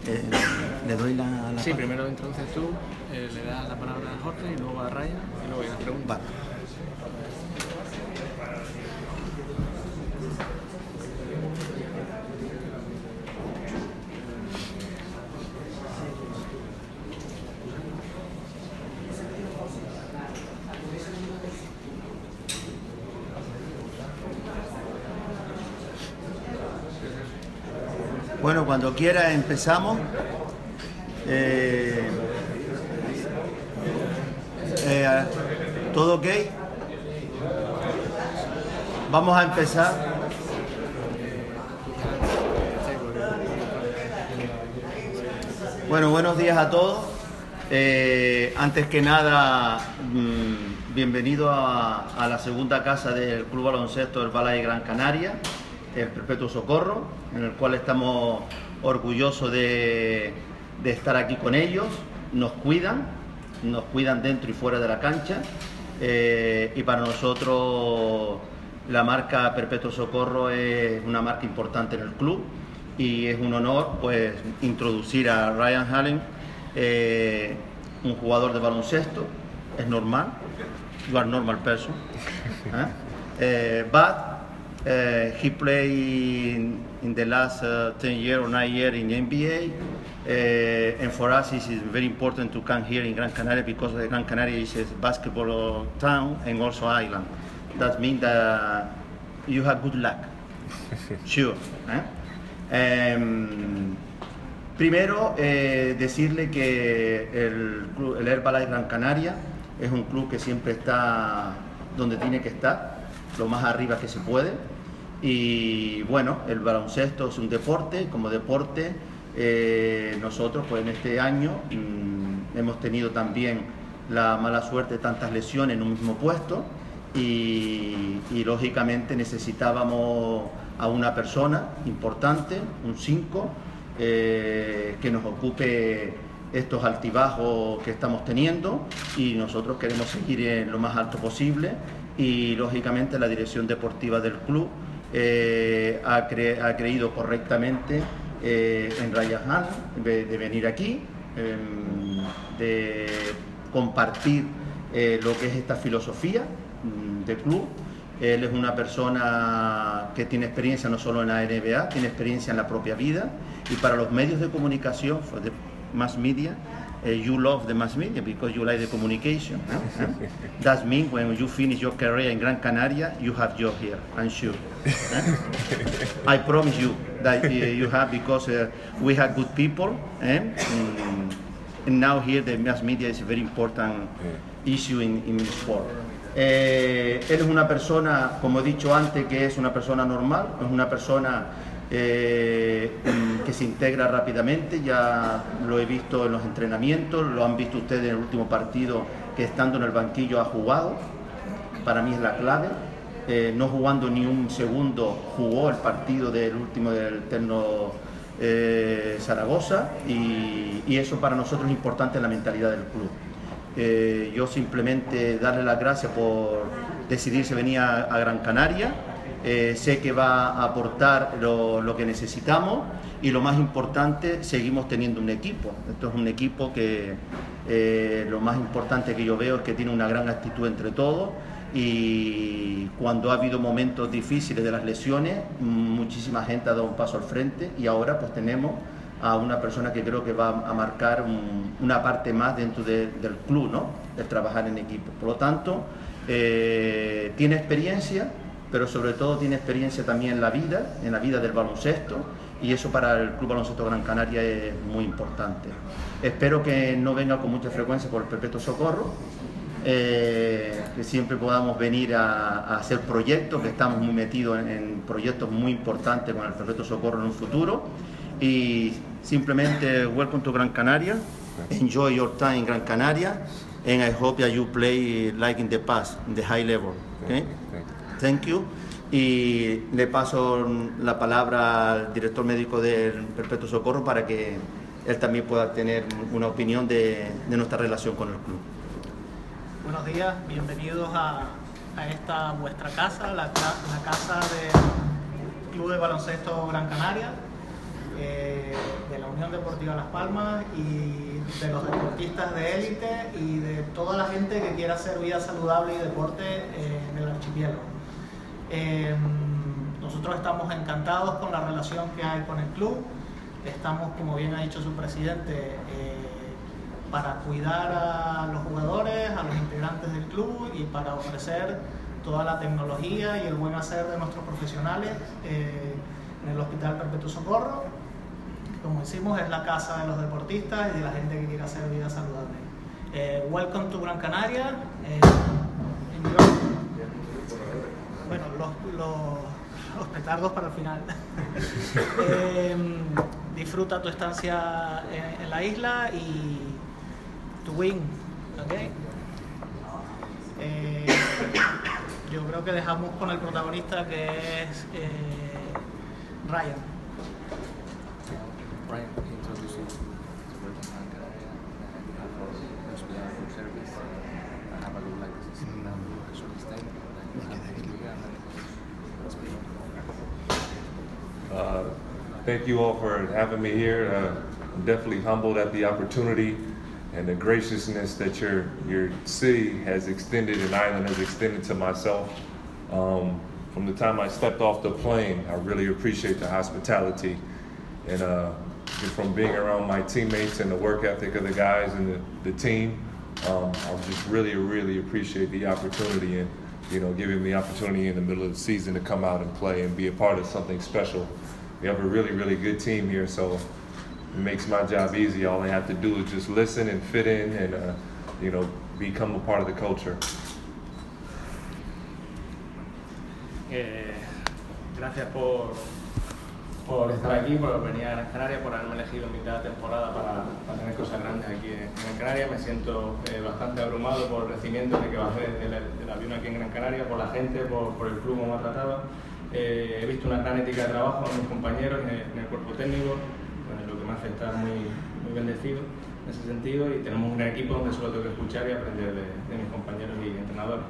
Le doy la Sí, palabra. primero introduces tú, le das la palabra a Jorge y luego a Ryan y luego las preguntas. Vale. Bueno, cuando quiera empezamos. ¿Todo ok? Vamos a empezar. Bueno, buenos días a todos. Antes que nada, bienvenido a la segunda casa del Club Baloncesto del Balay Gran Canaria, el Perpetuo Socorro, en el cual estamos orgullosos de estar aquí con ellos. Nos cuidan dentro y fuera de la cancha, y para nosotros la marca Perpetuo Socorro es una marca importante en el club y es un honor pues introducir a Ryan Allen, un jugador de baloncesto. Es normal, you are normal person, but he played in the last 10 years or 9 years in NBA, and for us it's very important to come here in Gran Canaria because Gran Canaria is a basketball town and also island. That means that you have good luck, sure. Primero, decirle que el Herbalife Gran Canaria es un club que siempre está donde tiene que estar, lo más arriba que se puede. Y bueno, el baloncesto es un deporte, como deporte nosotros pues en este año hemos tenido también la mala suerte de tantas lesiones en un mismo puesto y lógicamente necesitábamos a una persona importante, un 5, que nos ocupe estos altibajos que estamos teniendo, y nosotros queremos seguir en lo más alto posible. Y lógicamente la dirección deportiva del club ha creído correctamente en Ryan Allen de venir aquí, de compartir lo que es esta filosofía de club. Él es una persona que tiene experiencia no solo en la NBA, tiene experiencia en la propia vida, y para los medios de comunicación, for the mass media, you love the mass media because you like the communication. That means when you finish your career in Gran Canaria, you have job here, I'm sure. I promise you that you have, because we have good people, and now here the mass media is a very important issue in sport. Él es una persona, como he dicho antes, que es una persona normal, es una persona que se integra rápidamente. Ya lo he visto en los entrenamientos, lo han visto ustedes en el último partido, que estando en el banquillo ha jugado. Para mí es la clave. No jugando ni un segundo, jugó el partido del último del Terno Zaragoza, y eso para nosotros es importante en la mentalidad del club. Yo simplemente darle las gracias por decidirse venir a Gran Canaria. Sé que va a aportar lo que necesitamos, y lo más importante, seguimos teniendo un equipo. Esto es un equipo que lo más importante que yo veo es que tiene una gran actitud entre todos, y cuando ha habido momentos difíciles de las lesiones, muchísima gente ha dado un paso al frente, y ahora pues tenemos a una persona que creo que va a marcar una parte más dentro del club, ¿no? El trabajar en equipo. Por lo tanto, tiene experiencia, pero sobre todo tiene experiencia también en la vida del baloncesto, y eso para el Club Baloncesto Gran Canaria es muy importante. Espero que no venga con mucha frecuencia por el Perpetuo Socorro, que siempre podamos venir a hacer proyectos, que estamos muy metidos en proyectos muy importantes con el Perpetuo Socorro en un futuro. Y simplemente, welcome to Gran Canaria, enjoy your time in Gran Canaria, and I hope that you play like in the past, in the high level. Okay? Thank you. Y le paso la palabra al director médico del Perpetuo Socorro para que él también pueda tener una opinión de nuestra relación con el club. Buenos días, bienvenidos a esta vuestra casa, la casa del Club de Baloncesto Gran Canaria. de la Unión Deportiva Las Palmas y de los deportistas de élite y de toda la gente que quiera hacer vida saludable y deporte en el archipiélago. Nosotros estamos encantados con la relación que hay con el club. Estamos, como bien ha dicho su presidente, para cuidar a los jugadores, a los integrantes del club y para ofrecer toda la tecnología y el buen hacer de nuestros profesionales en el Hospital Perpetuo Socorro. Como decimos, es la casa de los deportistas y de la gente que quiere hacer vida saludable. Welcome to Gran Canaria. Bueno, los petardos para el final. Disfruta tu estancia en la isla y to win, ¿ok? Yo creo que dejamos con el protagonista, que es Ryan. Ryan introducing Gran Canaria and hospital for service. I have a good like this actually stay. Thank you all for having me here. I'm definitely humbled at the opportunity and the graciousness that your city has extended and Island has extended to myself. From the time I stepped off the plane, I really appreciate the hospitality, and from being around my teammates and the work ethic of the guys and the team, I just really appreciate the opportunity and giving me the opportunity in the middle of the season to come out and play and be a part of something special. We have a really good team here, so it makes my job easy. All I have to do is just listen and fit in and become a part of the culture. Gracias por estar aquí, por venir a Gran Canaria, por haberme elegido en mitad de temporada para tener cosas grandes aquí en Gran Canaria. Me siento bastante abrumado por el recibimiento que bajé del avión aquí en Gran Canaria, por la gente, por el club como me ha tratado. He visto una gran ética de trabajo en mis compañeros, en el cuerpo técnico, lo que me hace estar muy bendecido en ese sentido, y tenemos un gran equipo donde solo tengo que escuchar y aprender de mis compañeros y entrenadores.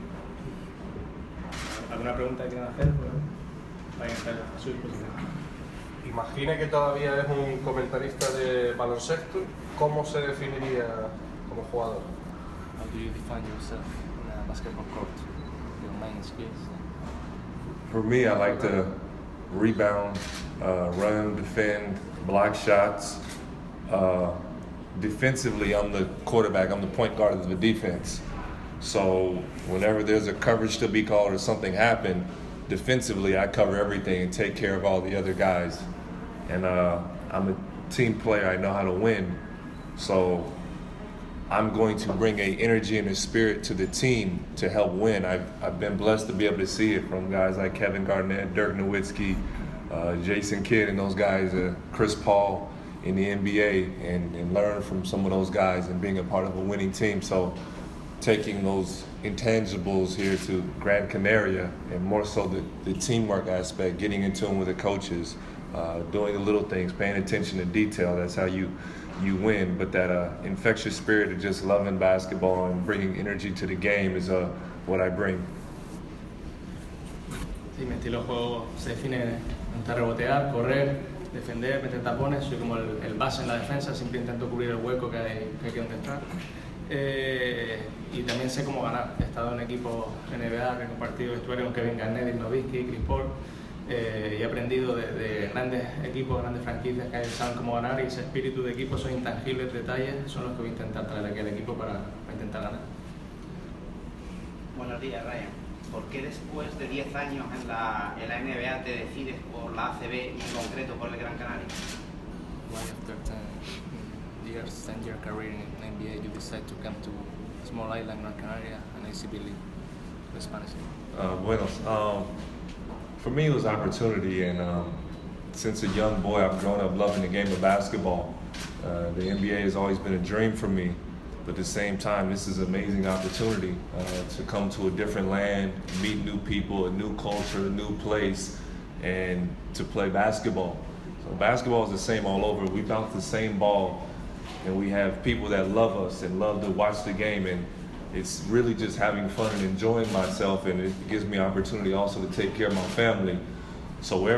¿Alguna pregunta que quieran hacer? Vayan a estar a su disposición. Imagine que todavía es un comentarista de baloncesto. ¿Cómo se definiría como jugador? How do you define yourself in a basketball court? Your main skills? For me, I like to rebound, run, defend, block shots. Defensively, I'm the quarterback. I'm the point guard of the defense. So whenever there's a coverage to be called or something happen, defensively I cover everything and take care of all the other guys. And I'm a team player. I know how to win. So I'm going to bring a energy and a spirit to the team to help win. I've been blessed to be able to see it from guys like Kevin Garnett, Dirk Nowitzki, Jason Kidd, and those guys, Chris Paul in the NBA, and learn from some of those guys and being a part of a winning team. So taking those intangibles here to Gran Canaria, and more so the teamwork aspect, getting in tune with the coaches, doing the little things, paying attention to detail. That's how you win. But that infectious spirit of just loving basketball and bringing energy to the game is what I bring. Sí, mi estilo de juego se define en rebotear, correr, defender, meter tapones. Soy como el base en la defensa, siempre intento cubrir el hueco que hay que intentar. Y también sé cómo ganar. He estado en equipos NBA, he compartido vestuario con Kevin Garnett, Dirk Nowitzki, Chris Paul, y he aprendido de grandes equipos, grandes franquicias que saben cómo ganar, y ese espíritu de equipo, esos intangibles detalles son los que voy a intentar traer aquí al equipo para intentar ganar. Buenos días, Ryan. ¿Por qué después de 10 años en la NBA te decides por la ACB y en concreto por el Gran Canaria? Why after 10-year career in NBA you decide to come to small island Gran Canaria and ACB League, the Spanish League? For me it was opportunity, and since a young boy I've grown up loving the game of basketball. The NBA has always been a dream for me, but at the same time this is an amazing opportunity to come to a different land, meet new people, a new culture, a new place, and to play basketball. So basketball is the same all over. We bounce the same ball, and we have people that love us and love to watch the game, and it's really just having fun and enjoying myself, and it gives me opportunity also to take care of my family. So wherever